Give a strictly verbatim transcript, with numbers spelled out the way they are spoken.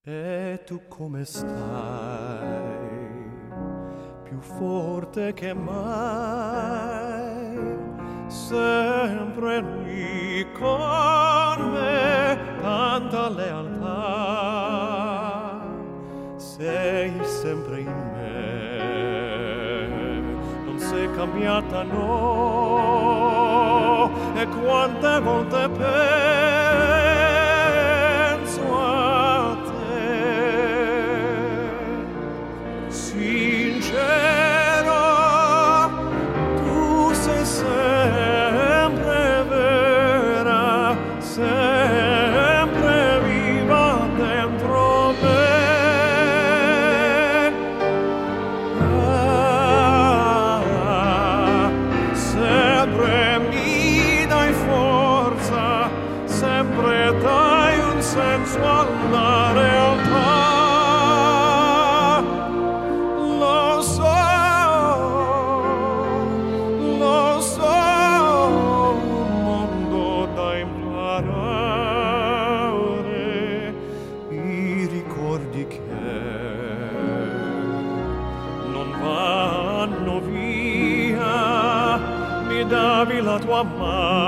E tu come stai? Più forte che mai, sempre lì con me, tanta lealtà. Sei sempre in me, non sei cambiata, no. E quante volte penso a te, sincero, tu sei sempre vera, sempre viva dentro me. Ah, sempre mi dai forza, sempre dai un senso alla realtà. Lo so, lo so, un mondo da imparare, i ricordi che non vanno via, mi davi la tua mano